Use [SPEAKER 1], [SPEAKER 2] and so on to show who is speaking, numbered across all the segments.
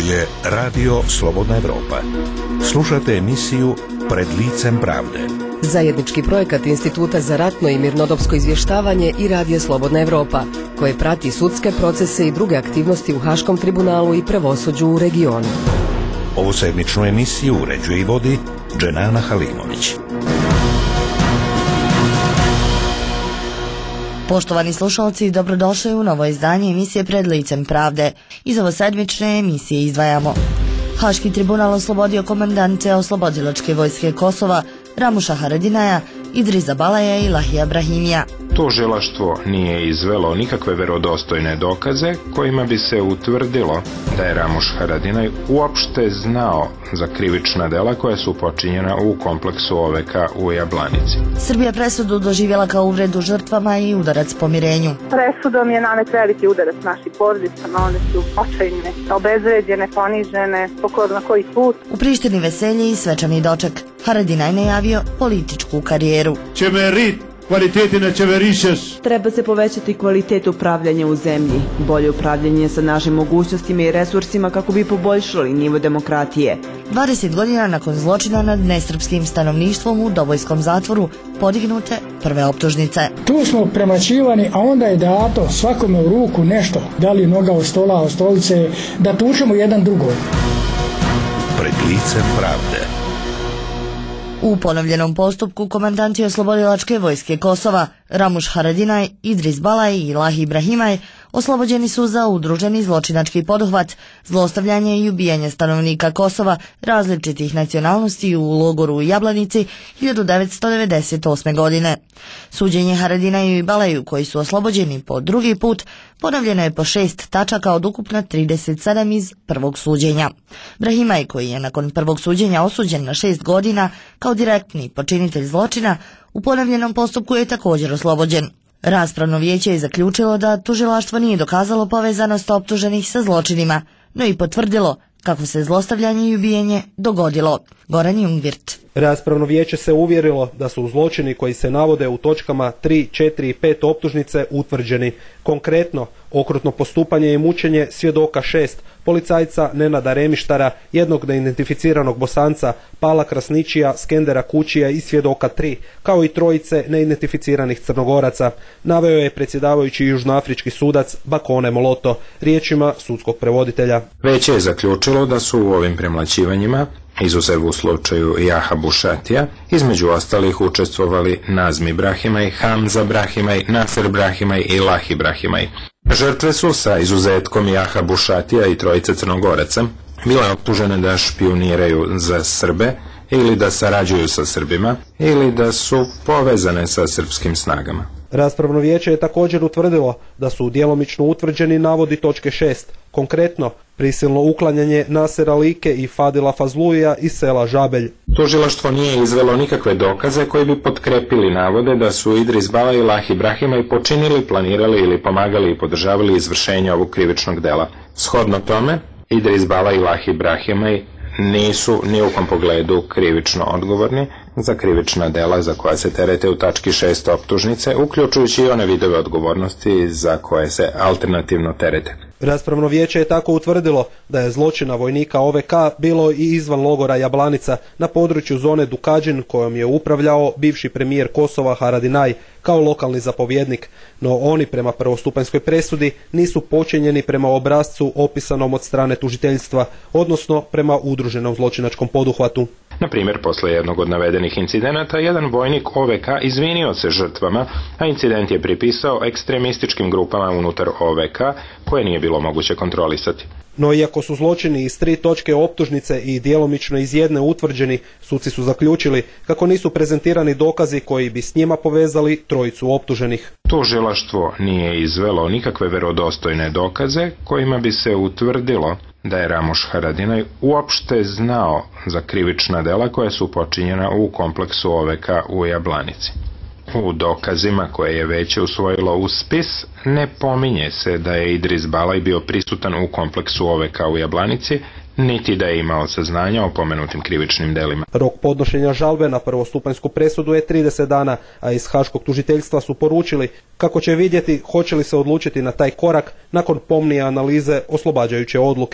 [SPEAKER 1] je Radio Slobodna Evropa. Slušate emisiju Pred licem pravde.
[SPEAKER 2] Zajednički projekat Instituta za ratno i mirnodopsko izvještavanje i Radija Slobodna Evropa, koje prati sudske procese i druge aktivnosti u Haškom tribunalu i pravosuđu u regionu.
[SPEAKER 1] Ovu sedmičnu emisiju uređuje i vodi Dženana Halimović.
[SPEAKER 3] Poštovani slušalci, dobrodošli u novo izdanje emisije Pred licem pravde. Iz ovo sedmične emisije izdvajamo: Haški tribunal oslobodio komandante oslobodilačke vojske Kosova Ramuša Haradinaja, Idrisa Balaja i Lahija Brahimija.
[SPEAKER 4] Tužilaštvo nije izvelo nikakve verodostojne dokaze kojima bi se utvrdilo da je Ramuš Haradinaj uopšte znao za krivična dela koja su počinjena u kompleksu OVK u Jablanici.
[SPEAKER 3] Srbija presudu doživjela kao uvredu žrtvama i udarac pomirenju.
[SPEAKER 5] Presudom je nanet veliki udarac našim porodicama, one su očajne, obezvređene, ponižene, pokorno koji put.
[SPEAKER 3] U Prištini veselje i svečani doček. Haradinaj najavio političku karijeru.
[SPEAKER 6] Treba se povećati kvalitet upravljanja u zemlji, bolje upravljanje sa našim mogućnostima i resursima kako bi poboljšali nivo demokratije.
[SPEAKER 3] 20 godina nakon zločina nad nesrpskim stanovništvom u Dobojskom zatvoru podignute prve optužnice.
[SPEAKER 7] Tu smo premaćivani, a onda je dato svakome u ruku nešto, da li noga od stola, od stolice, da tučemo jedan drugog.
[SPEAKER 1] Pred licem pravde.
[SPEAKER 3] U ponovljenom postupku komandanti oslobodilačke vojske Kosova Ramuš Haradinaj, Idris Balaj i Lahij Brahimaj oslobođeni su za udruženi zločinački poduhvat, zlostavljanje i ubijanje stanovnika Kosova različitih nacionalnosti u logoru u Jablanici 1998. godine. Suđenje Haradinaju i Balaju, koji su oslobođeni po drugi put, ponovljeno je po 6 tačaka od ukupno 37 iz prvog suđenja. Brahimaj, koji je nakon prvog suđenja osuđen na 6 godina kao direktni počinitelj zločina, u ponovljenom postupku je također oslobođen. Raspravno vijeće je zaključilo da tužilaštvo nije dokazalo povezanost optuženih sa zločinima, no i potvrdilo kako se zlostavljanje i ubijanje dogodilo. Goran Jungvirt.
[SPEAKER 8] Raspravno vijeće se uvjerilo da su zločini koji se navode u točkama 3, 4 i 5 optužnice utvrđeni. Konkretno, okrutno postupanje i mučenje svjedoka 6, policajca Nenada Remištara, jednog neidentificiranog Bosanca, Pala Krasničija, Skendera Kučija i svjedoka 3, kao i trojice neidentificiranih Crnogoraca, naveo je predsjedavajući južnoafrički sudac Bakone Moloto, riječima sudskog prevoditelja.
[SPEAKER 4] Vijeće je zaključilo da su u ovim premlaćivanjima, izuzev u slučaju Jaha Bušatija, između ostalih učestvovali Nazmi Brahimaj, Hamza Brahimaj, Nasser Brahimaj i Lahij Brahimaj. Žrtve su, sa izuzetkom Jaha Bušatija i trojice Crnogoraca, bile optužene da špijuniraju za Srbe ili da sarađuju sa Srbima ili da su povezane sa srpskim snagama.
[SPEAKER 8] Raspravno vijeće je također utvrdilo da su djelomično utvrđeni navodi točke 6, konkretno prisilno uklanjanje Nasera Like i Fadila Fazluija iz sela Žabelj.
[SPEAKER 4] Tužilaštvo nije izvelo nikakve dokaze koji bi potkrepili navode da su Idris Balaj i Lahij Brahimaj počinili, planirali ili pomagali i podržavali izvršenje ovog krivičnog dela. Shodno tome, Idris Balaj i Lahij Brahimaj nisu ni u kom pogledu krivično odgovorni za krivična dela za koja se terete u tački 6 optužnice, uključujući i one vidove odgovornosti za koje se alternativno terete.
[SPEAKER 8] Raspravno vijeće je tako utvrdilo da je zločina vojnika OVK bilo i izvan logora Jablanica na području zone Dukađin kojom je upravljao bivši premijer Kosova Haradinaj kao lokalni zapovjednik, no oni prema prvostupanjskoj presudi nisu počinjeni prema obrascu opisanom od strane tužiteljstva, odnosno prema udruženom zločinačkom poduhvatu.
[SPEAKER 4] Na primjer, posle jednog od navedenih incidenata, jedan vojnik OVK izvinio se žrtvama, a incident je pripisao ekstremističkim grupama unutar OVK koje nije bilo moguće kontrolisati.
[SPEAKER 8] No iako su zločini iz 3 točke optužnice i djelomično iz jedne utvrđeni, suci su zaključili kako nisu prezentirani dokazi koji bi s njima povezali trojicu optuženih.
[SPEAKER 4] Tužilaštvo nije izvelo nikakve verodostojne dokaze kojima bi se utvrdilo da je Ramuš Haradinaj uopšte znao za krivična dela koja su počinjena u kompleksu OVK u Jablanici. U dokazima koje je veće usvojilo u spis ne pominje se da je Idris Balaj bio prisutan u kompleksu OVK u Jablanici, niti da je imao saznanja o pomenutim krivičnim delima.
[SPEAKER 8] Rok podnošenja žalbe na prvostupanjsku presudu je 30 dana, a iz Haškog tužiteljstva su poručili kako će vidjeti hoće li se odlučiti na taj korak nakon pomnije analize oslobađajuće odluke.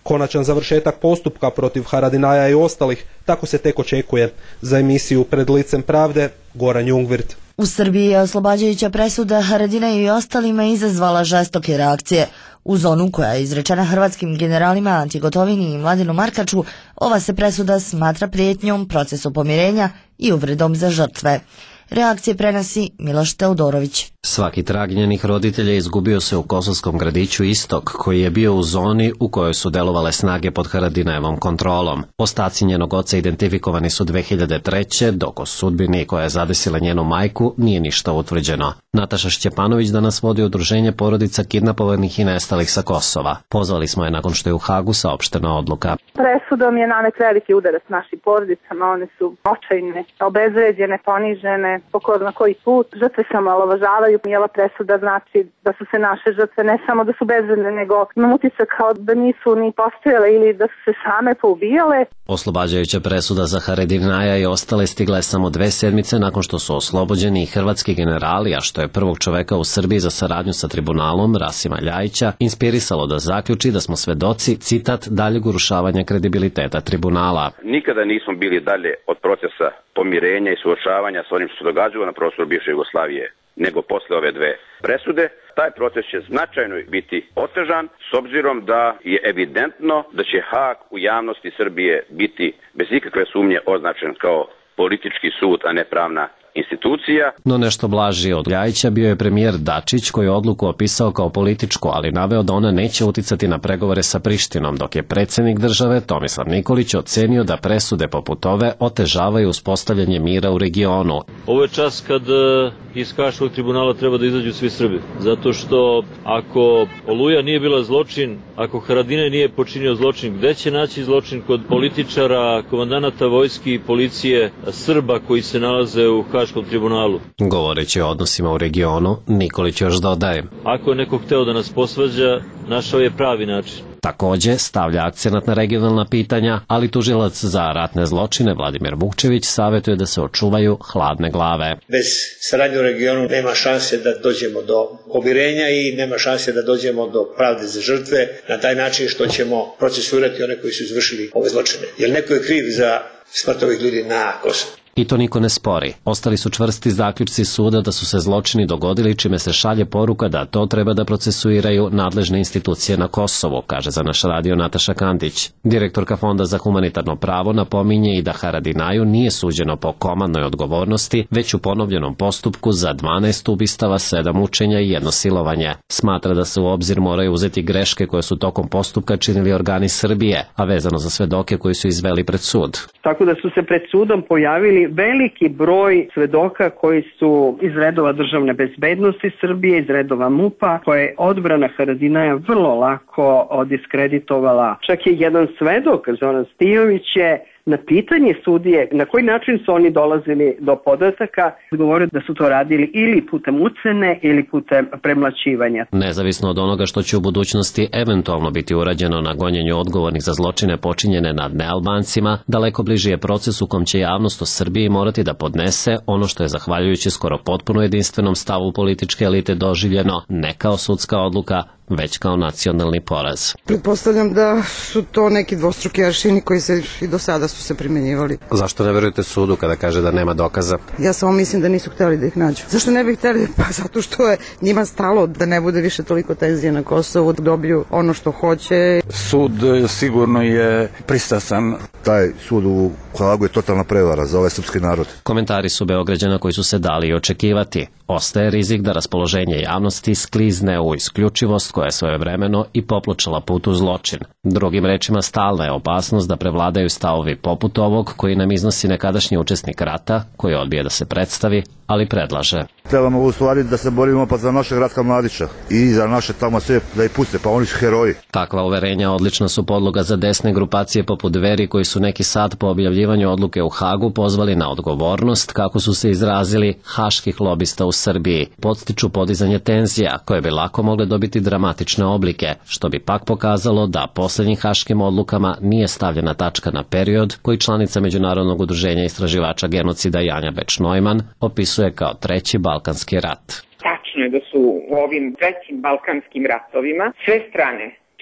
[SPEAKER 8] Konačan završetak postupka protiv Haradinaja i ostalih tako se tek očekuje. Za emisiju Pred licem pravde, Goran Jungvirt.
[SPEAKER 3] U Srbiji je oslobađajuća presuda Haradinaju i ostalima izazvala žestoke reakcije. U zonu koja je izrečena hrvatskim generalima Anti Gotovini i Mladenu Markaču, ova se presuda smatra prijetnjom procesu pomirenja i uvredom za žrtve. Reakcije prenosi Miloš Teodorović.
[SPEAKER 9] Svaki trag njenih roditelja izgubio se u kosovskom gradiću Istok, koji je bio u zoni u kojoj su delovale snage pod Haradinajevom kontrolom. Ostaci njenog oca identifikovani su 2003. dok o sudbini koja je zadesila njenu majku nije ništa utvrđeno. Nataša Šćepanović danas vodi udruženje porodica kidnapovanih i nestalih sa Kosova. Pozvali smo je nakon što je u Hagu saopštena odluka.
[SPEAKER 5] Presudom je nanet veliki udarac našim porodicama, one su očajne, obezvređene, ponižene, na koji put žrtve se omalovažavaju. Ova presuda znači da su se naše žrtve ne samo da su bezvredne, nego imam utisak kao da nisu ni postojale ili da su se same poubijale.
[SPEAKER 9] Oslobađajuća presuda za Haradinaja i ostale stigla je samo 2 sedmice nakon što su oslobođeni i hrvatski generali, a što je prvog čoveka u Srbiji za saradnju sa tribunalom, Rasima Ljajića, inspirisalo da zaključi da smo svedoci, citat, daljeg urušavanja kredibiliteta tribunala.
[SPEAKER 10] Nikada nismo bili dalje od procesa pomirenja i suočavanja sa onim što se događalo na prostoru bivše Jugoslavije nego posle ove 2 presude. Taj proces će značajno biti otežan s obzirom da je evidentno da će Hag u javnosti Srbije biti bez ikakve sumnje označen kao politički sud, a ne pravna institucija.
[SPEAKER 9] No nešto blaži od Ljajića bio je premijer Dačić, koji je odluku opisao kao političku, ali naveo da ona neće uticati na pregovore sa Prištinom, dok je predsjednik države Tomislav Nikolić ocenio da presude poput ove otežavaju uspostavljanje mira u regionu.
[SPEAKER 11] Ovo je čas kad iz Haškog tribunala treba da izađu svi Srbi, zato što ako Oluja nije bila zločin, ako Haradinaj nije počinio zločin, gde će naći zločin kod političara, komandanata vojski i policije Srba koji se nalaze u Haškom tribunalu?
[SPEAKER 9] Govoreći o odnosima u regionu, Nikolić još dodaje:
[SPEAKER 11] ako je neko hteo da nas posvađa, našao je pravi način.
[SPEAKER 9] Takođe, stavlja akcenat na regionalna pitanja, ali tužilac za ratne zločine Vladimir Vukčević savjetuje da se očuvaju hladne glave.
[SPEAKER 12] Bez saradnje u regionu nema šanse da dođemo do pomirenja i nema šanse da dođemo do pravde za žrtve na taj način što ćemo procesuirati one koji su izvršili ove zločine. Jer neko je kriv za smrt ovih ljudi na Kosovu.
[SPEAKER 9] I to niko ne spori. Ostali su čvrsti zaključci suda da su se zločini dogodili, čime se šalje poruka da to treba da procesuiraju nadležne institucije na Kosovu, kaže za naš radio Nataša Kandić. Direktorka Fonda za humanitarno pravo napominje i da Haradinaju nije suđeno po komandnoj odgovornosti, već u ponovljenom postupku za 12 ubistava, 7 mučenja i 1 silovanje. Smatra da se u obzir moraju uzeti greške koje su tokom postupka činili organi Srbije, a vezano za svedoke koji su izveli pred sud.
[SPEAKER 13] Tako da su se pred sudom pojavili veliki broj svedoka koji su iz redova državne bezbednosti Srbije, iz redova MUP-a, koje je odbrana Haradinaja vrlo lako diskreditovala. Čak je jedan svedok, Zoran Stijović, je na pitanje sudije na koji način su oni dolazili do podataka, govorio da su to radili ili putem ucene ili putem premlaćivanja.
[SPEAKER 9] Nezavisno od onoga što će u budućnosti eventualno biti urađeno na gonjenju odgovornih za zločine počinjene nad nealbancima, daleko bliži je proces u kom će javnost u Srbiji morati da podnese ono što je zahvaljujući skoro potpuno jedinstvenom stavu političke elite doživljeno ne kao sudska odluka, već kao nacionalni poraz.
[SPEAKER 14] Pretpostavljam da su to neki dvostruki aršini koji se i do sada su se primjenjivali.
[SPEAKER 9] Zašto ne verujete sudu kada kaže da nema dokaza?
[SPEAKER 14] Ja samo mislim da nisu hteli da ih nađu. Zašto ne bi hteli? Pa zato što je njima stalo da ne bude više toliko tenzije na Kosovu, da dobiju ono što hoće.
[SPEAKER 15] Sud sigurno je pristrasan.
[SPEAKER 16] Taj sud u Hagu je totalna prevara za ovaj srpski narod.
[SPEAKER 9] Komentari su Beograđana koji su se dali i očekivati. Ostaje rizik da raspoloženje javnosti sklizne u isključivost koja je svojevremeno i popločala put u zločin. Drugim rečima, stalna je opasnost da prevladaju stavovi poput ovog koji nam iznosi nekadašnji učesnik rata, koji odbije da se predstavi, ali predlaže.
[SPEAKER 16] Trebamo u stvari da se borimo pa za našeg Ratka Mladića i za naše tamo sve da ih puste, pa oni su heroji.
[SPEAKER 9] Takva uverenja odlična su podloga za desne grupacije poput Dveri koji su neki sat po objavljivanju odluke u Hagu pozvali na odgovornost, kako su se izrazili, haških lobista u Srbiji. Podstiču podizanje tenzija koje bi lako mogle dobiti dramatične oblike, što bi pak pokazalo da poslednjim haškim odlukama nije stavljena tačka na period koji članica Međunarodnog udruženja istraživača genocida Janja Beč-Neumann opisuje kao treći Balkanski rat.
[SPEAKER 17] Tačno je da su u ovim trećim Balkanskim ratovima sve strane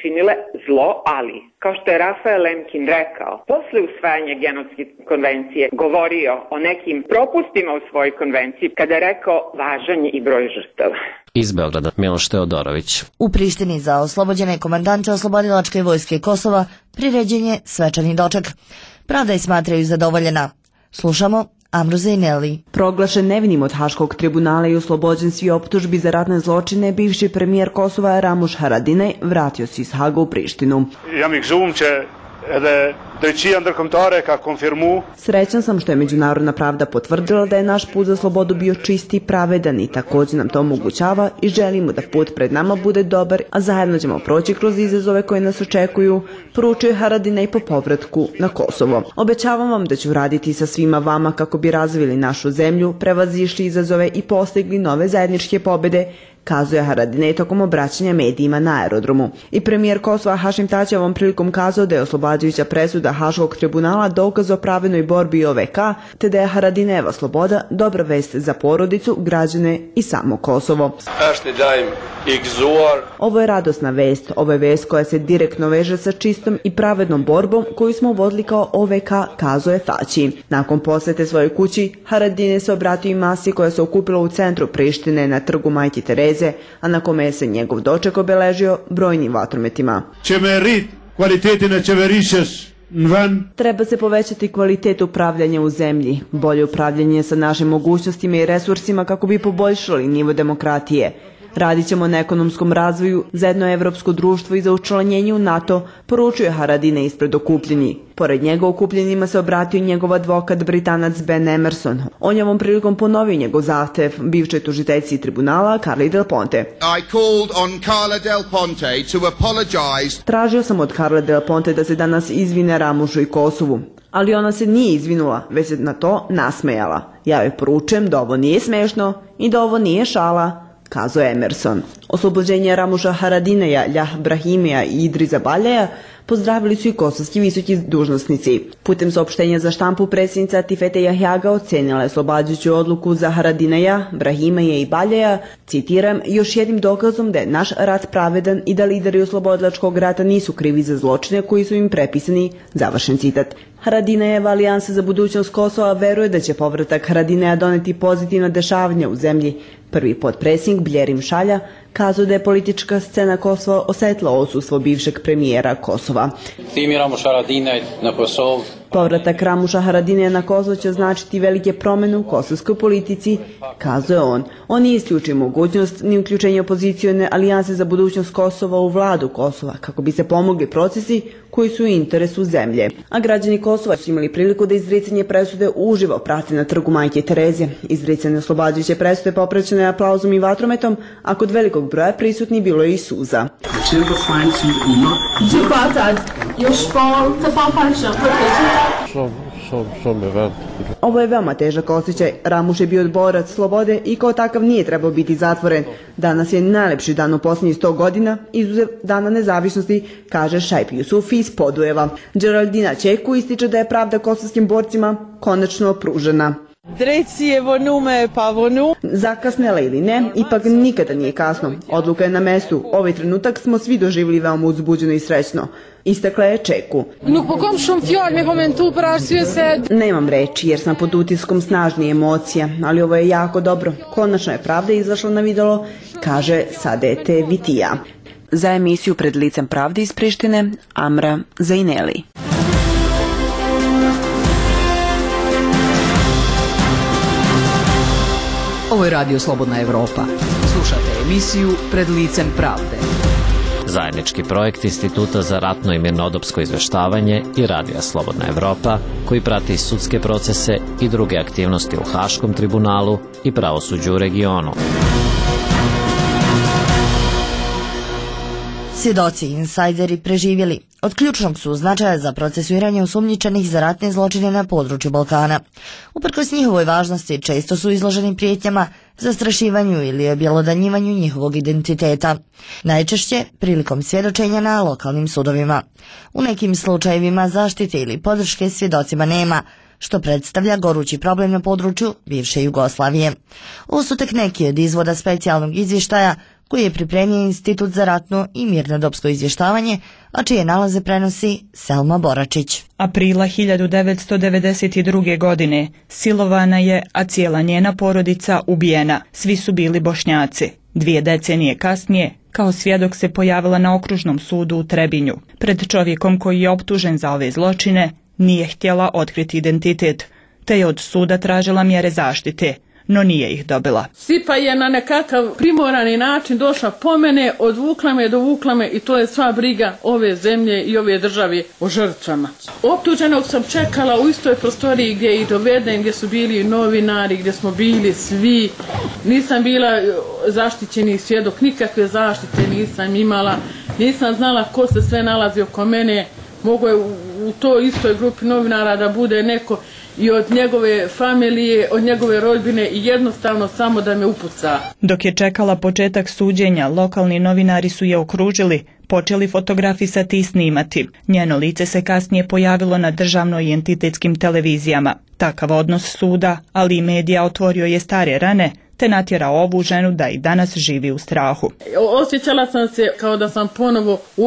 [SPEAKER 17] činile zlo, ali, kao što je Rafael Lemkin rekao, posle usvajanja genocid konvencije govorio o nekim propustima u svojoj konvenciji, kada je rekao važan je i broj žrtava.
[SPEAKER 9] Iz Beograda Miloš Teodorović.
[SPEAKER 3] U Prištini za oslobođene komandante oslobodilačke vojske Kosova priređen je svečani doček. Pravda je smatraju zadovoljena. Slušamo Amru Zejneli.
[SPEAKER 6] Proglašen nevinim od Haškog tribunala i oslobođen svi optužbi za ratne zločine, bivši premijer Kosova Ramuš Haradinaj vratio se iz Haga u Prištinu. Srećan sam što je međunarodna pravda potvrdila da je naš put za slobodu bio čist i pravedan i također nam to omogućava i želimo da put pred nama bude dobar, a zajedno ćemo proći kroz izazove koje nas očekuju, poručuje Haradinaj po povratku na Kosovo. Obećavam vam da ću raditi sa svima vama kako bi razvili našu zemlju, prevazišli izazove i postigli nove zajedničke pobjede, kazuje Haradinaj tokom obraćanja medijima na aerodromu. I premijer Kosova Hašim Tači ovom prilikom kazao da je oslobađajuća presuda Haškog tribunala dokaz o pravednoj borbi OVK, te da je Haradinajeva sloboda dobra vest za porodicu, građane i samo Kosovo. Ovo je radosna vest, ovo je vest koja se direktno veže sa čistom i pravednom borbom koju smo vodili kao OVK, kazuje Tači. Nakon posete svojoj kući, Haradinaj se obratio i masi koja se okupila u centru Prištine na trgu Majke Tereze, a na kome se njegov doček obeležio brojnim vatrometima. Treba se povećati kvalitet upravljanja u zemlji, bolje upravljanje sa našim mogućnostima i resursima kako bi poboljšali nivo demokratije. Radit ćemo na ekonomskom razvoju za jedno evropsko društvo i za učlanjenje u NATO, poručuje Haradinaj ispred okupljenih. Pored njega okupljenima se obratio njegov advokat Britanac Ben Emerson. On je ovom prilikom ponovio njegov zahtev bivšoj tužiteljici tribunala Carli Del Ponte. Tražio sam od Carle Del Ponte da se danas izvine Ramušu i Kosovu. Ali ona se nije izvinula, već se na to nasmejala. Ja joj poručujem da ovo nije smešno i da ovo nije šala, kazuje Emerson. Oslobođenje Ramuša Haradinaja, Ljah Brahimija i Idriza Baljaja pozdravili su i kosovski visoki dužnosnici. Putem saopštenja za štampu predsjednica Tifete Jahjaga ocenila je oslobađajuću odluku za Haradinaja, Brahimaja i Baljaja, citiram, još jednim dokazom da je naš rat pravedan i da lideri oslobodilačkog rata nisu krivi za zločine koji su im prepisani, završen citat. Haradinajeva alijansa za budućnost Kosova veruje da će povratak Haradinaja doneti pozitivna dešavanja u zemlji. Prvi potpredsjednik Bljerim Šalja kazao da je politička scena Kosova osjetila odsustvo bivšeg premijera Kosova. Povratak Ramuša Haradinaja na Kosovo će značiti velike promjene u kosovskoj politici, kazuje on. On nije isključio mogućnost ni uključenje opozicione alijanse za budućnost Kosova u vladu Kosova, kako bi se pomogli procesi koji su u interesu zemlje. A građani Kosova su imali priliku da izricanje presude uživo prate na trgu Majke Tereze. Izricanje oslobađajuće presude popraćeno je aplauzom i vatrometom, a kod velikog broja prisutni bilo je i suza. Ovo je veoma težak osjećaj. Ramuš je bio borac slobode i kao takav nije trebao biti zatvoren. Danas je najlepši dan u posljednjih 100 godina, izuzev dana nezavisnosti, kaže Šajp Jusuf iz Podujeva. Geraldina Čeku ističe da je pravda kosovskim borcima konačno pružena. Zakasnela ili ne, ipak nikada nije kasno. Odluka je na mestu. Ovaj trenutak smo svi doživjeli veoma uzbuđeno i srećno. Istakla je Čeku. Nemam reči jer sam pod utiskom snažnih emocija, ali ovo je jako dobro. Konačno je pravda izašla na videlo, kaže Sadete Vitija. Za emisiju Pred licem pravde iz Prištine, Amra Zejneli.
[SPEAKER 2] Ovo je Radio Slobodna Evropa. Slušate emisiju Pred licem pravde.
[SPEAKER 9] Zajednički projekt Instituta za ratno i mirnodopsko izveštavanje i Radija Slobodna Evropa, koji prati sudske procese i druge aktivnosti u Haškom tribunalu i pravosuđu u regionu.
[SPEAKER 3] Svjedoci i insajderi preživjeli od ključnog su značaja za procesuiranje osumnjičenih za ratne zločine na području Balkana. Uprkos njihovoj važnosti često su izloženi prijetnjama, zastrašivanju ili objelodanjivanju njihovog identiteta. Najčešće prilikom svjedočenja na lokalnim sudovima. U nekim slučajevima zaštite ili podrške svjedocima nema, što predstavlja gorući problem na području bivše Jugoslavije. Ovo su tek neki od izvoda specijalnog izvještaja koji je pripremio Institut za ratno i mirnodopsko izvještavanje, a čije nalaze prenosi Selma Boračić.
[SPEAKER 18] Aprila 1992. godine silovana je, a cijela njena porodica ubijena. Svi su bili Bošnjaci. 2 decenije kasnije, kao svjedok se pojavila na okružnom sudu u Trebinju. Pred čovjekom koji je optužen za ove zločine nije htjela otkriti identitet, te je od suda tražila mjere zaštite, no nije ih dobila.
[SPEAKER 19] Sipa je na nekakav primorani način došla po mene, dovukla me i to je sva briga ove zemlje i ove države o žrtvama. Optuženog sam čekala u istoj prostoriji gdje je i doveden, gdje su bili novinari, gdje smo bili svi. Nisam bila zaštićeni svjedok, nikakve zaštite nisam imala, nisam znala ko se sve nalazi oko mene. Mogu je u toj istoj grupi novinara da bude neko i od njegove familije, od njegove rodbine i jednostavno samo da me upuca.
[SPEAKER 18] Dok je čekala početak suđenja, lokalni novinari su je okružili, počeli fotografisati i snimati. Njeno lice se kasnije pojavilo na državnoj i entitetskim televizijama. Takav odnos suda, ali i medija otvorio je stare rane, te natjerao ovu ženu da i danas živi u strahu.
[SPEAKER 19] Osjećala sam se kao da sam ponovo u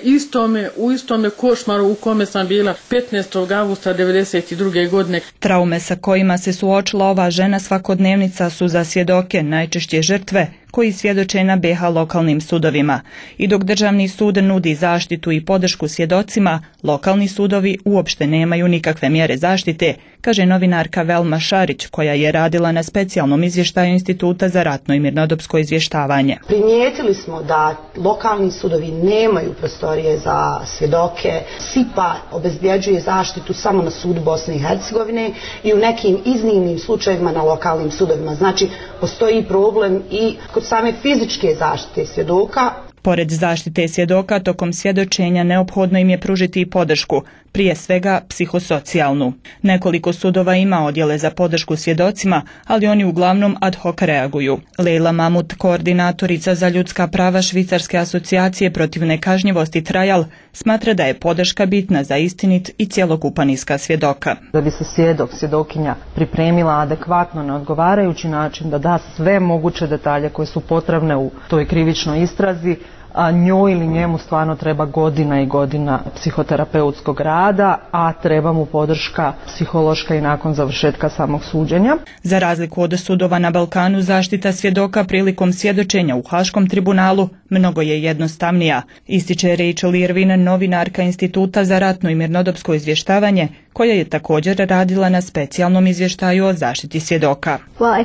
[SPEAKER 19] istome košmaru u kome sam bila 15. avgusta 1992. godine.
[SPEAKER 18] Traume sa kojima se suočila ova žena svakodnevnica su za svjedoke najčešće žrtve koji svjedoče na BiH lokalnim sudovima. I dok državni sud nudi zaštitu i podršku svjedocima, lokalni sudovi uopšte nemaju nikakve mjere zaštite, kaže novinarka Velma Šarić, koja je radila na specijalnom izvještaju Instituta za ratno i mirnodopsko izvještavanje.
[SPEAKER 20] Primijetili smo da lokalni sudovi nemaju prostorije za svjedoke. SIPA obezbjeđuje zaštitu samo na sudu Bosne i Hercegovine i u nekim iznimnim slučajevima na lokalnim sudovima. Znači, postoji problem i kod same fizičke zaštite svjedoka.
[SPEAKER 18] Pored zaštite svjedoka, tokom svjedočenja neophodno im je pružiti i podršku, prije svega psihosocijalnu. Nekoliko sudova ima odjele za podršku svjedocima, ali oni uglavnom ad hoc reaguju. Lejla Mamut, koordinatorica za ljudska prava Švicarske asocijacije protiv nekažnjivosti Trajal, smatra da je podrška bitna za istinit i cjelokupan iskaz svjedoka.
[SPEAKER 21] Da bi se svjedok, svjedokinja pripremila adekvatno na odgovarajući način, da da sve moguće detalje koje su potrebne u toj krivičnoj istrazi, a njoj ili njemu stvarno treba godina i godina psihoterapeutskog rada, a treba mu podrška psihološka i nakon završetka samog suđenja.
[SPEAKER 18] Za razliku od sudova na Balkanu, zaštita svjedoka prilikom svjedočenja u Haškom tribunalu mnogo je jednostavnija, ističe Rachel Irvin, novinarka Instituta za ratno i mirnodopsko izvještavanje, koja je također radila na specijalnom izvještaju o zaštiti svjedoka.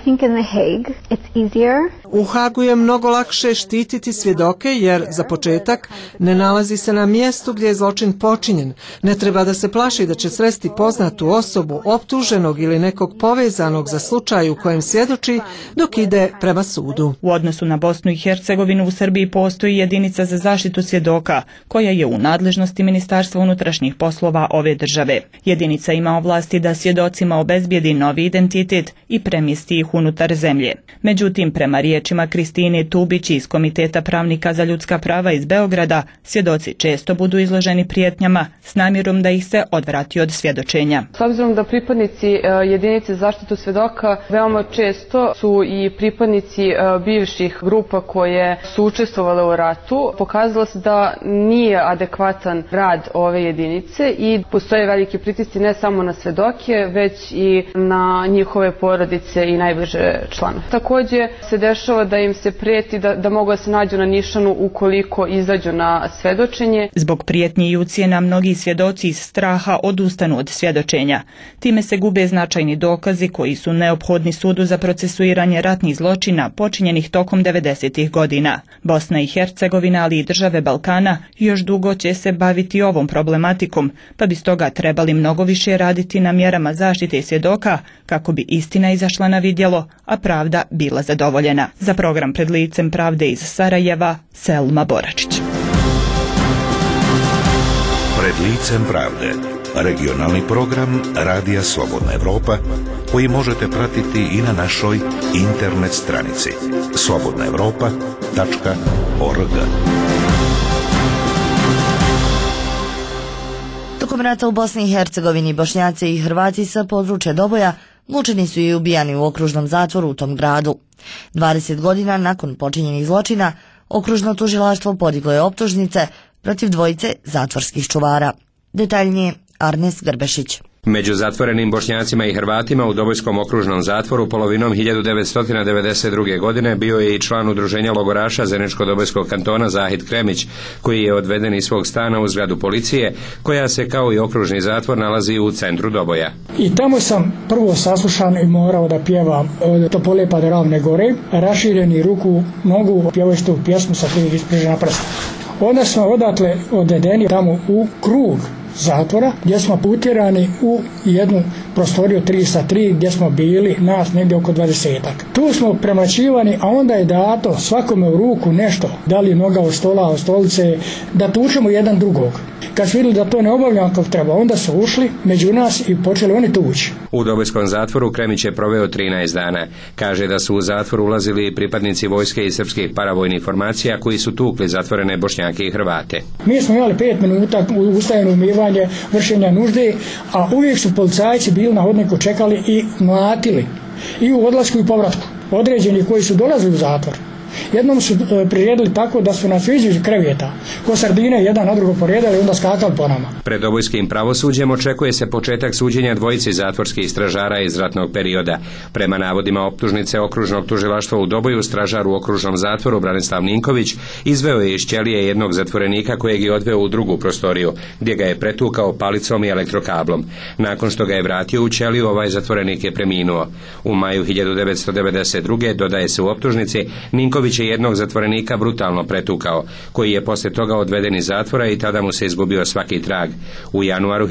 [SPEAKER 22] U Hagu je mnogo lakše štititi svjedoke jer, za početak, ne nalazi se na mjestu gdje je zločin počinjen. Ne treba da se plaši da će sresti poznatu osobu, optuženog ili nekog povezanog za slučaj u kojem svjedoči dok ide prema sudu.
[SPEAKER 18] U odnosu na Bosnu i Hercegovinu u Srbiji postoji jedinica za zaštitu svjedoka, koja je u nadležnosti Ministarstva unutrašnjih poslova ove države. Jedinica ima ovlasti da svjedocima obezbijedi novi identitet i premjesti ih unutar zemlje. Međutim, prema riječima Kristine Tubić iz Komiteta pravnika za ljudska prava iz Beograda, svjedoci često budu izloženi prijetnjama s namjerom da ih se odvrati od svjedočenja.
[SPEAKER 23] S obzirom da pripadnici jedinice za zaštitu svjedoka veoma često su i pripadnici bivših grupa koje su učestvovale u ratu, pokazalo se da nije adekvatan rad ove jedinice i postoje veliki pritisci ne samo na svjedoke, već i na njihove porodice i najbliže članove. Također se dešava da im se prijeti da mogu da se nađu na nišanu ukoliko izađu na svjedočenje.
[SPEAKER 18] Zbog prijetnji i ucjena mnogi svjedoci iz straha odustanu od svjedočenja. Time se gube značajni dokazi koji su neophodni sudu za procesuiranje ratnih zločina počinjenih tokom 90. godina. Bosna i Hercegovina, ali i države Balkana još dugo će se baviti ovom problematikom, pa bi stoga trebali mnogo više raditi na mjerama zaštite svjedoka kako bi istina izašla na vidjelo, a pravda bila zadovoljena. Za program Pred licem pravde iz Sarajeva, Selma Boračić.
[SPEAKER 1] Pred licem pravde, regionalni program Radija Slobodna Evropa, koji možete pratiti i na našoj internet stranici slobodnaevropa.org.
[SPEAKER 3] Tokom rata u Bosni i Hercegovini Bošnjaci i Hrvati sa područja Doboja mučeni su i ubijani u okružnom zatvoru u tom gradu. 20 godina nakon počinjenih zločina, Okružno tužilaštvo podiglo je optužnice protiv dvojice zatvorskih čuvara. Detaljnije Arnes Grbešić.
[SPEAKER 4] Među zatvorenim Bošnjacima i Hrvatima u Dobojskom okružnom zatvoru polovinom 1992. godine bio je i član udruženja logoraša Zeničko-Dobojskog kantona Zahid Kremić, koji je odveden iz svog stana u zgradu policije, koja se kao i okružni zatvor nalazi u centru Doboja.
[SPEAKER 7] I tamo sam prvo saslušan i morao da pjevam od Topole pa do Ravne gore, rašireni ruku, nogu, pjevajući tu pjesmu sa 3 isprižena prsta. Onda smo odatle odvedeni tamo u krug zatvora, gdje smo utjerani u jednu prostoriju 3x3 gdje smo bili nas negdje oko 20-ak. Tu smo premlaćivani, a onda je dato svakome u ruku nešto, da li noga od stola, od stolice, da tučemo jedan drugog. Kad su vidjeli da to ne obavljamo kako treba, onda su ušli među nas i počeli oni tući.
[SPEAKER 4] U Dobojskom zatvoru Kremić je proveo 13 dana. Kaže da su u zatvor ulazili pripadnici vojske i srpskih paravojnih formacija koji su tukli zatvorene Bošnjake i Hrvate.
[SPEAKER 7] Mi smo imali 5 minuta ustajeno umivanje, vršenja nužde, a uvijek su policajci bili na hodniku, čekali i mlatili. I u odlasku i povratku. Određeni koji su dolazili u zatvor. Jednom su priredili tako da su nas između kreveta, ko sardine jedan na drugo poredali i onda skakali po nama.
[SPEAKER 4] Pred Dobojskim pravosuđem očekuje se početak suđenja dvojici zatvorskih stražara iz ratnog perioda. Prema navodima optužnice okružnog tužilaštva u Doboju, stražar u okružnom zatvoru Branislav Ninković izveo je iz ćelije jednog zatvorenika kojeg je odveo u drugu prostoriju, gdje ga je pretukao palicom i elektrokablom. Nakon što ga je vratio u ćeliju, ovaj zatvorenik je preminuo. U maju 1992. dodaje se u optužnici, Ninković je jednog zatvorenika brutalno pretukao, koji je poslije toga odveden iz zatvora i tada mu se izgubio svaki trag. U januaru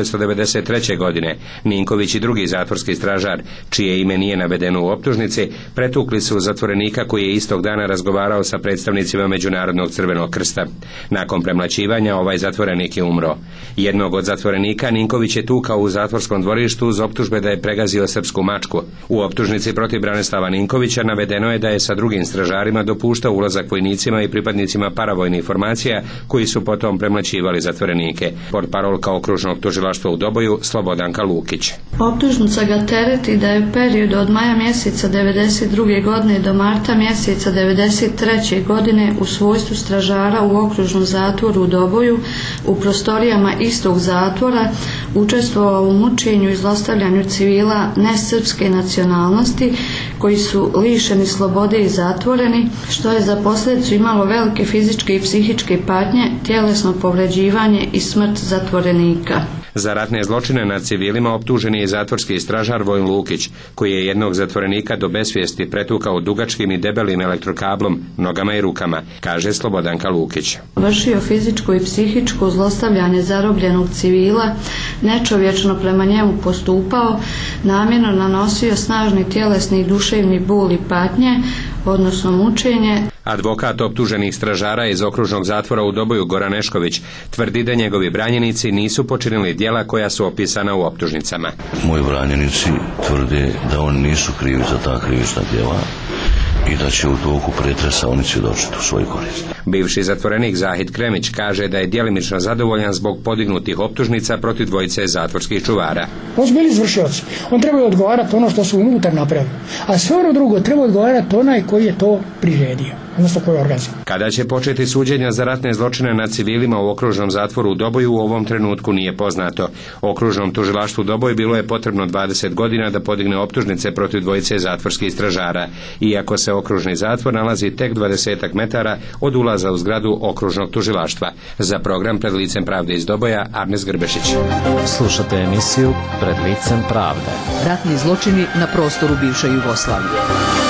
[SPEAKER 4] 1993. godine Ninković i drugi zatvorski stražar, čije ime nije navedeno u optužnici, pretukli su zatvorenika koji je istog dana razgovarao sa predstavnicima Međunarodnog crvenog krsta. Nakon premlaćivanja ovaj zatvorenik je umro. Jednog od zatvorenika Ninković je tukao u zatvorskom dvorištu uz optužbe da je pregazio srpsku mačku. U optužnici protiv Branislava Ninkovića navedeno je da je sa drugim stražarima dopuštao ulazak vojnicima i pripadnicima paravojnih formacija koji su potom premlaćivali zatvorenike. Portparolka okružnog tužilaštva u Doboju Slobodanka Lukić.
[SPEAKER 8] Optužnica ga tereti da je u periodu od maja mjeseca 1992. godine do marta mjeseca 1993. godine u svojstvu stražara u okružnom zatvoru u Doboju u prostorijama istog zatvora učestvovao u mučenju i zlostavljanju civila nesrpske nacionalnosti koji su lišeni slobode i zatvoreni, što je za posljedicu imalo velike fizičke i psihičke patnje, tjelesno povređivanje i smrt zatvorenika.
[SPEAKER 4] Za ratne zločine nad civilima optužen je zatvorski stražar Vojin Lukić, koji je jednog zatvorenika do besvijesti pretukao dugačkim i debelim elektrokablom, nogama i rukama, kaže Slobodanka Lukić.
[SPEAKER 8] Vršio fizičko i psihičko zlostavljanje zarobljenog civila, nečovječno prema njemu postupao, namjerno nanosio snažni tjelesni i duševni bol i patnje, odnosno mučenje.
[SPEAKER 4] Advokat optuženih stražara iz okružnog zatvora u Doboju Goran Nešković tvrdi da njegovi branjenici nisu počinili djela koja su opisana u optužnicama.
[SPEAKER 24] Moji branjenici tvrde da oni nisu krivi za ta krivična djela i da će u toku pretresa oni svjedočiti u svoj korist.
[SPEAKER 4] Bivši zatvorenik Zahid Kremić kaže da je djelimično zadovoljan zbog podignutih optužnica protiv dvojice zatvorskih čuvara.
[SPEAKER 7] On su bili izvršioci. On treba odgovarati ono što su unutar napravili. A sve ono drugo treba odgovarati onaj koji je to priredio, odnosno koji je organizirao.
[SPEAKER 4] Kada će početi suđenja za ratne zločine nad civilima u okružnom zatvoru u Doboju u ovom trenutku nije poznato. Okružnom tužilaštvu Doboj bilo je potrebno 20 godina da podigne optužnice protiv dvojice zatvorskih stražara, iako se okružni zatvor nalazi tek 20 metara od ulaza u zgradu okružnog tužilaštva. Za program Pred licem pravde iz Doboja, Arnes Grbešić.
[SPEAKER 9] Slušate emisiju Pred licem pravde.
[SPEAKER 2] Ratni zločini na prostoru bivše Jugoslavije.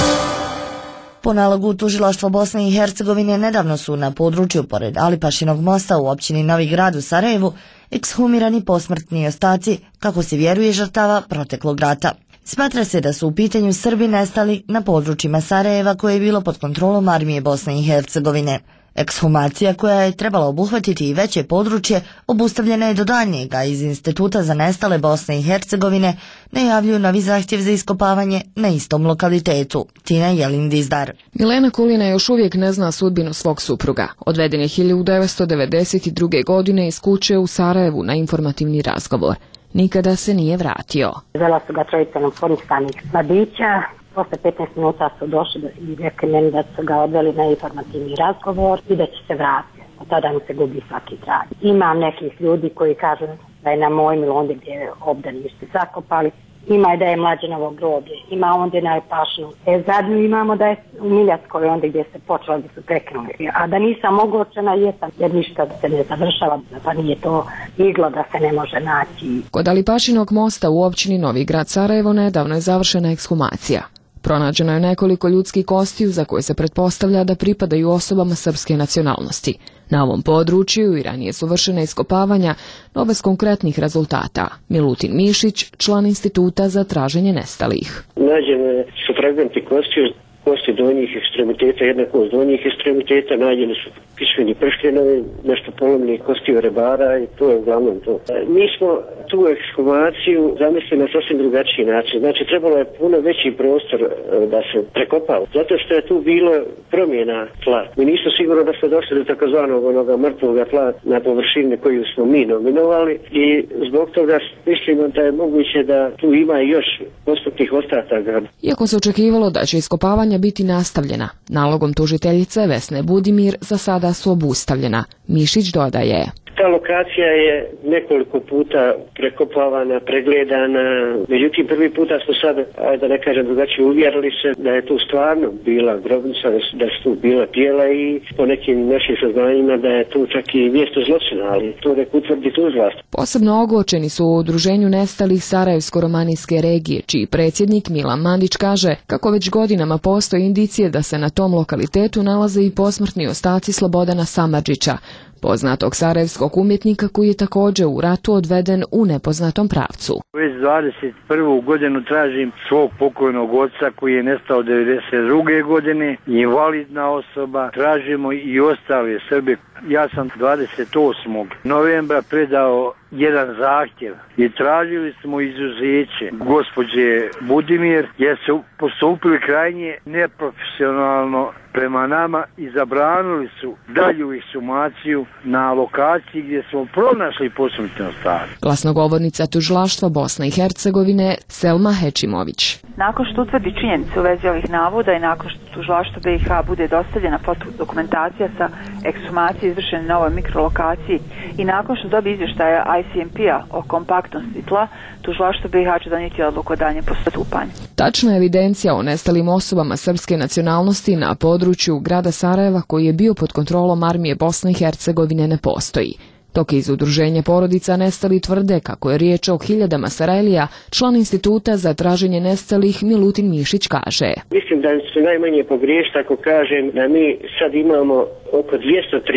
[SPEAKER 3] Po nalogu tužilaštva Bosne i Hercegovine nedavno su na području pored Alipašinog mosta u općini Novi Grad u Sarajevu ekshumirani posmrtni ostaci, kako se vjeruje, žrtava proteklog rata. Smatra se da su u pitanju Srbi nestali na područjima Sarajeva koje je bilo pod kontrolom armije Bosne i Hercegovine. Ekshumacija, koja je trebala obuhvatiti i veće područje, obustavljena je do daljnjega. Iz Instituta za nestale Bosne i Hercegovine najavljuju novi zahtjev za iskopavanje na istom lokalitetu. Tina Jelin Dizdar.
[SPEAKER 25] Milena Kulina još uvijek ne zna sudbinu svog supruga. Odveden je 1992. godine iz kuće u Sarajevu na informativni razgovor. Nikada se nije vratio.
[SPEAKER 26] Zela su ga trojica neoformisanih mladića.
[SPEAKER 20] Posle 15 minuta su došli i rekli meni da su ga odveli na informativni razgovor i da će se vratiti. Od tada mi se gubi svaki trag. Imam nekih ljudi koji kažu da je na mojim ondje gdje je obdanište zakopali. Ima da je Mlađenovo groblje, ima ondje na Pašnu. Zadnju imamo da je u Miljackoj ondje gdje se počelo, gdje su prekinuli. A da nisam ogorčena jesam, jer ništa se ne završava, pa nije to iglo da se ne može naći.
[SPEAKER 25] Kod Alipašinog mosta u općini Novi Grad Sarajevo nedavno je završena ekshumacija. Pronađeno je nekoliko ljudskih kostiju za koje se pretpostavlja da pripadaju osobama srpske nacionalnosti. Na ovom području i ranije su vršena iskopavanja, no bez konkretnih rezultata. Milutin Mišić, član Instituta za traženje nestalih.
[SPEAKER 5] Nađene su fragmenti kosti donjih ekstremiteta, jednako od donjih ekstremiteta, nađene su pismeni pršljenovi, nešto polomljenih kostiju rebara i to je uglavnom to. Mi smo tu ekshumaciju zamislili na sasvim drugačiji način. Znači, trebalo je puno veći prostor da se prekopao. Zato što je tu bilo promjena tla. Mi nismo sigurno da smo došli do takozvanog onoga mrtvoga tla na površini koju smo mi nominovali i zbog toga mislimo da je moguće da tu ima još postupnih ostataka.
[SPEAKER 25] Iako se očekivalo da će iskopavanja biti nastavljena, nalogom tužiteljice Vesne Budimir za sada su obustavljena. Mišić dodaje:
[SPEAKER 5] Ta lokacija je nekoliko puta prekopavana, pregledana, međutim prvi puta smo sad, da ne kažem drugačije, uvjerili se da je tu stvarno bila grobnica, da su tu bila tijela i po nekim našim saznanjima da je tu čak i mjesto zločina, ali to nek utvrdi tužilaštvo.
[SPEAKER 25] Posebno ogorčeni su u Udruženju nestalih Sarajevsko-romanijske regije, čiji predsjednik Milan Mandić kaže kako već godinama postoje indicije da se na tom lokalitetu nalaze i posmrtni ostaci Slobodana Samardžića, poznatog sarajevskog umjetnika koji je također u ratu odveden u nepoznatom pravcu.
[SPEAKER 10] Već 21. godinu tražim svog pokojnog oca koji je nestao 92. godine, invalidna osoba, tražimo i ostale Srbe. Ja sam 28. novembra predao jedan zahtjev i tražili smo izuzeće gospođe Budimir jer su postupili krajnje neprofesionalno prema nama i zabranili su dalju ekshumaciju na lokaciji gdje smo pronašli posmrtne ostace.
[SPEAKER 25] Glasnogovornica tužilaštva Bosne i Hercegovine Selma Hečimović.
[SPEAKER 11] Nakon što utvrdi činjenice u vezi ovih navoda i nakon što tužilaštvu BiH bude dostavljena fotodokumentacija sa ekshumacije izvršene na ovoj mikrolokaciji i nakon što dobije izvještaja ICMP-a o kompaktnosti tla, tužilaštvo BiH će donijeti odluku o daljem postupanju.
[SPEAKER 25] Tačna evidencija o nestalim osobama srpske nacionalnosti na području grada Sarajeva koji je bio pod kontrolom armije Bosne i Hercegovine ne postoji. Dok iz Udruženja porodica nestali tvrde kako je riječ o hiljadama Sarajlija, član Instituta za traženje nestalih Milutin Mišić kaže:
[SPEAKER 5] Mislim da se najmanje pogriješiti ako kažem da mi sad imamo oko 230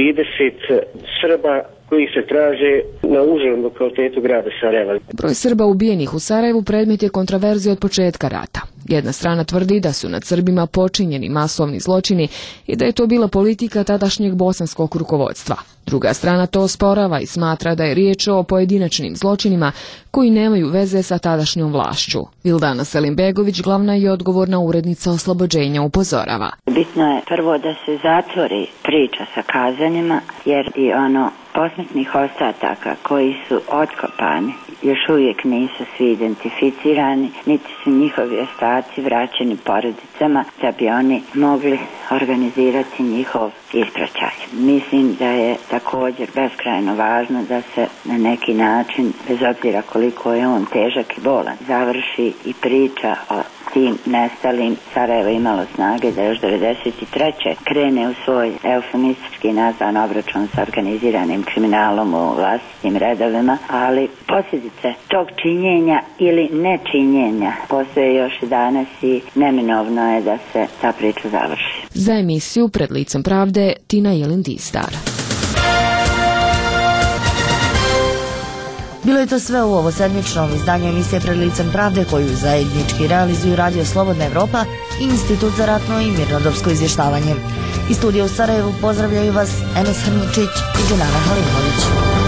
[SPEAKER 5] Srba koji se traže na užem lokalitetu grada Sarajeva.
[SPEAKER 25] Broj Srba ubijenih u Sarajevu predmet je kontraverzije od početka rata. Jedna strana tvrdi da su nad Srbima počinjeni masovni zločini i da je to bila politika tadašnjeg bosanskog rukovodstva. Druga strana to osporava i smatra da je riječ o pojedinačnim zločinima koji nemaju veze sa tadašnjom vlašću. Vildana Selimbegović, glavna i odgovorna urednica Oslobođenja, upozorava:
[SPEAKER 12] Bitno je prvo da se zatvori priča sa kazanjima, jer i posmrtnih ostataka koji su otkopani još uvijek nisu svi identificirani, niti su njihovi ostaci vraćeni porodicama da bi oni mogli organizirati njihov ispraćaj. Mislim da je također beskrajno važno da se na neki način, bez obzira koliko je on težak i bolan, završi i priča o tim nestalim. Sarajevo imalo snage da još 1993. krene u svoj eufemistički nazvan obračun sa organiziranim kriminalom u vlastitim redovima, ali posljedice tog činjenja ili nečinjenja postoje još i danas i neminovno je da se ta priča završi.
[SPEAKER 25] Za emisiju Pred licem pravde, Tina Jelin-Distar.
[SPEAKER 3] Bilo je to sve u ovo sedmičnom izdanju emisije Pred licem pravde koju zajednički realizuju Radio Slobodna Evropa i Institut za ratno i mirnodopsko izvještavanje. Iz studija u Sarajevu pozdravljaju vas Enes Hrničić i Dženana Halimović.